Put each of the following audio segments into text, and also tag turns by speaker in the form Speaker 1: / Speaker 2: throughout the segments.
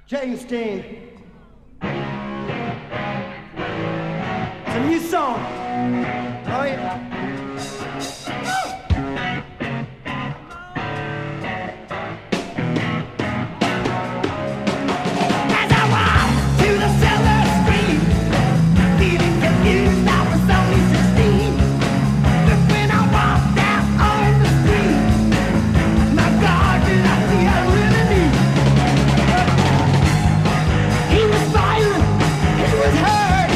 Speaker 1: James Dean. It's a new song. Oh yeah. As I walk to the cellar street, feeling confused, I was only 16. But when I walked out on the street, my God, did I see I really need. He was violent, he was hurt.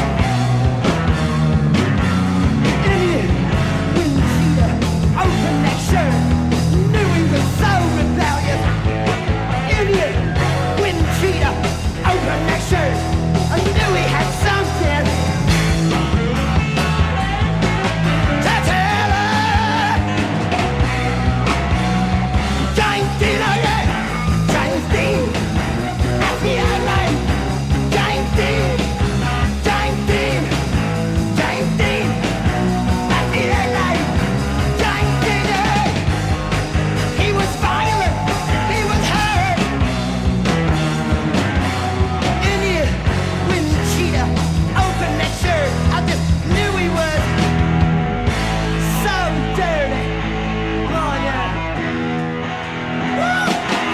Speaker 1: Idiot, when Cheetah opened that shirt, knew he was so rebellious. Idiot, when Cheetah opened that shirt, I knew he had something to tell her. James Dean, oh yeah, James Dean, FBI. James Dean, James Dean, James Dean, FBI. James Dean, yeah. He was violent, he was hurt. Idiot, when Cheetah opened that shirt, I just knew he was so dirty. Oh yeah. Woo!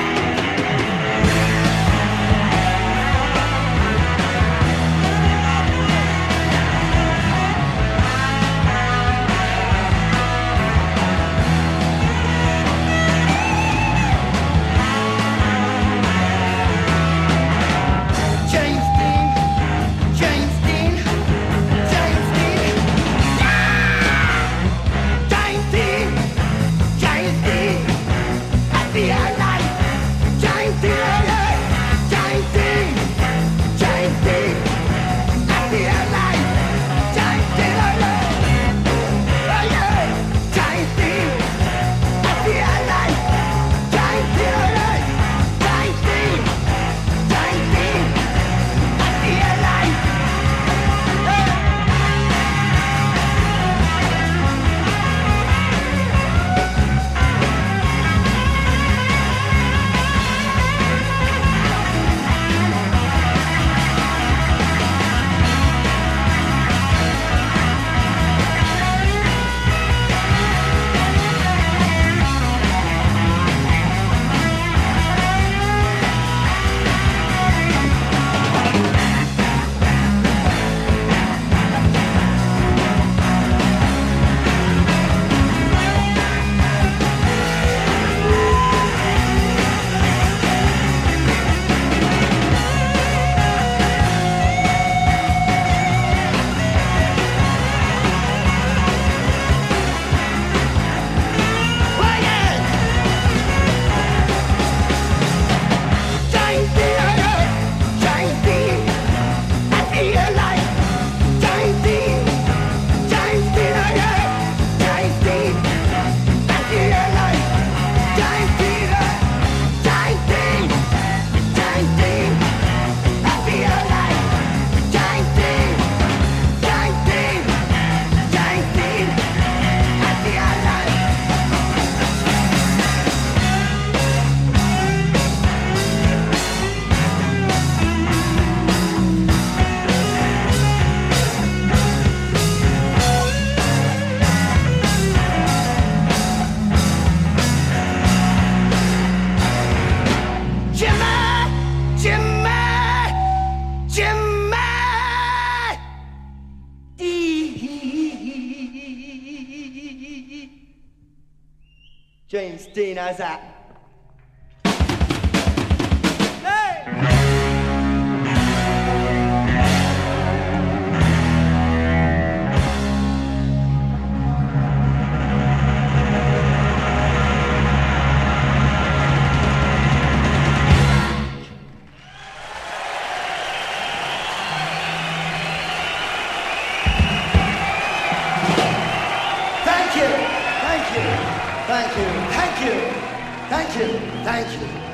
Speaker 1: James Dean, James Dean, James Dean. James Dean, James Dean, FBI light. James Dean, oh yeah. James Dean, James Dean, FBI light. James Dean, oh yeah. Oh yeah. James Dean, FBI light. James Dean, oh yeah. James Dean, James Dean, FBI light. Oh yeah. James Dean, oh yeah. James Dean, FBI light. James Dean, James Dean, oh yeah. James Dean, FBI light. James Dean, James Dean, James Dean, FBI light. James Dean, James Dean, James Dean, FBI light. Jimmy, Jimmy, Jimmy, Dean. James Dean, how's that? Hey! Thank you, thank you, thank you, thank you, thank you, thank you.